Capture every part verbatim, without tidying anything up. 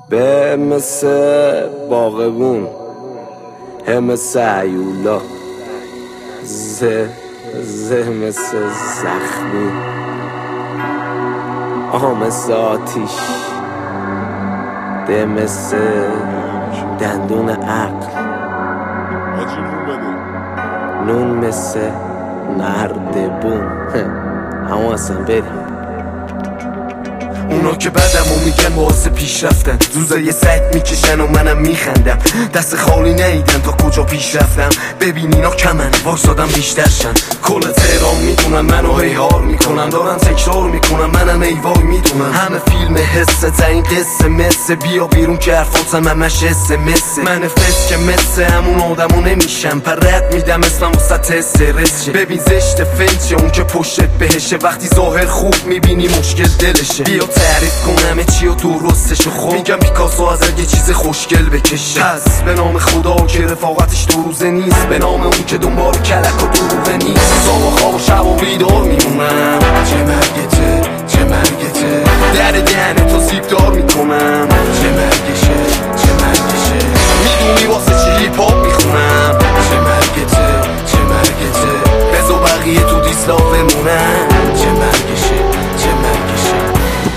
به مثل باغبون، هم مثل عیولا، زه زه مثل زخمی، آه مثل آتیش، ده مثل دندون عقل، نون مثل نردبون. همون اصلا بریم. اونا که بدمو میگن واسه پیش رفتن، زوزه یه سگ میکشن و منم میخندم. دست خالی نیدن تا کجا پیش رفتم. ببین اینا کمن واسادم بیشتر شن. کل تهران میدونن منو هیهار میکنن، دارن تکرار میکنن منم ای وای میدونن. همه فیلم حسه تا این قصه مثه، بیا بیرون که حرفاتم همش حسه مثه. من فس که مثه همون آدمو نمیشم، پر رد میدم اسمم وسط استرس شه. ببین زشت فلچه اون که پشتت بهشه، وقتی ظاهر خوب میبینی مشکل دلشه. بیا تعریف کنم چی و درستشو، خب میگم پیکاسو از اگه چیز خوشگل بکشه. پس به نام خدا که رفاقتش دو روزه نیست، به نام اون که دنبال کلک و دروغه نیست. صبح خواب و شب و بیدار میمونم، چه مرگته چه مرگته، در دهن تو سیب دار میکنم. چه مرگشه چه مرگشه، میدونی واسه چی هیپ هاپ میخونم. چه مرگته چه مرگته، بزا بقیه تو دیسلاف بمونم. چه مرگشه چه مرگشه،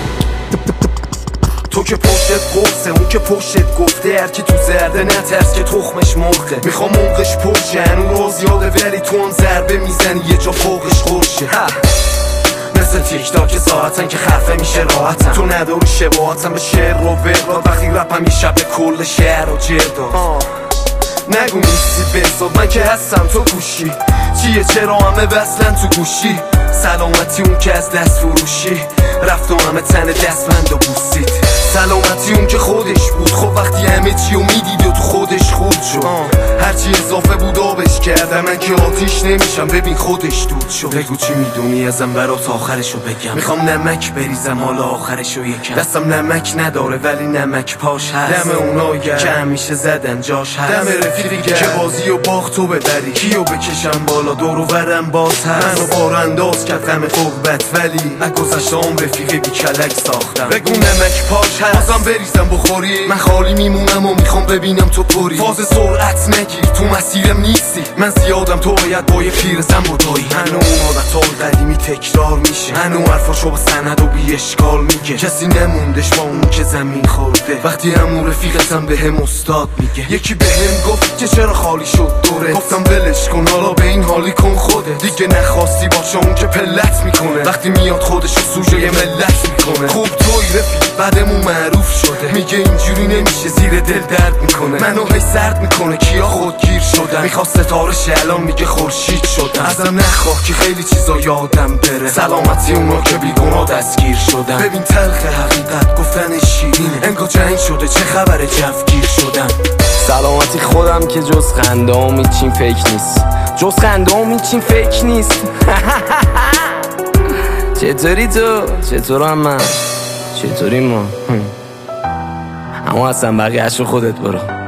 تو که پشتت قرصه اون که پشتت گفته، هر کی تو زرده نترس که تخمش مرغه. میخوام موقش پرشه هنو راز یاده، ولی تو اون ضربه میزنی یه جا فوقش قرشه. مثل تیک تاک ساعتن که خفه میشه راحتن، تو نداری شباهتن به شعر و وراد. وقتی رپم یه شب کل شهر و جرداد. نگو نیستی بساد من که هستم تو گوشی، چیه چرا همه بسلن تو گوشی. سلامتی اون که از دست فروشی رفت و همه تن دستمند و بوسید. سلامتی اون که خودش بود، خب وقتی همه چی رو میدید و تو خودش خود شد. هرچی اضافه بود آبش کردم، من که آتیش نمیشم ببین خودش دود شد. بگو چی میدونی ازم برات آخرشو بگم، میخوام نمک بریزم حالا آخرشو یکم. دستم نمک نداره ولی نمک پاش هست، دم اونایی که همیشه زدن جاش هست. دم رفیقی که بازی و باخت تو ببری، کیو بکشم بالا دور و برم باز هست. منو بارانداز کرد غم غربت، ولی نگذشتم رفیقی بی کلک ساختم. بگو نمک پاش هست بازم بریزم بخوری، من خالی میمونم و میخوام ببینم تو پری. فاز سرعت نگیر تو مسیرم نیستی، من زیادم تو باید با یه پیرزن بودایی. هنو اون عادت قدیمی تکرار میشه، هنو حرفاشو با سند و بی اشکال میگه. کسی نموندش با اون که زمین خورده، وقتی همون رفیقتم به هم استاد میگه. یکی به هم گفت که چرا خالی شد دوره، گفتم ولش کن حالا به این حالی کن خوده. دیگه نخواستی باشه اون که پلت میکنه، وقتی میاد خودشو سوژه یه ملت میکنه. خوب توی رفیق بعدمون معروف شده، میگه اینجوری نمیشه زیر دل درد میکنه. منو هی سرد میکنه کیا خودگیر شدن، میخواست ستاره شه الان میگه خورشید شدن. ازم نخواه که خیلی چیزا یادم بره، سلامتی اونا که بیگناه دستگیر شدن. ببین تلخ حقیقت گفتن شیرینه، انگار جنگ شده چه خبره جوگیر شدن. سلامتی خودم که جز خنده هم هیچین فکر نیست، جز خنده هم هیچین فکر نیست. چطوری تو؟ چطور هم من؟ چطوری ما؟ اما اصلا بقیه‌اشو خودت برو.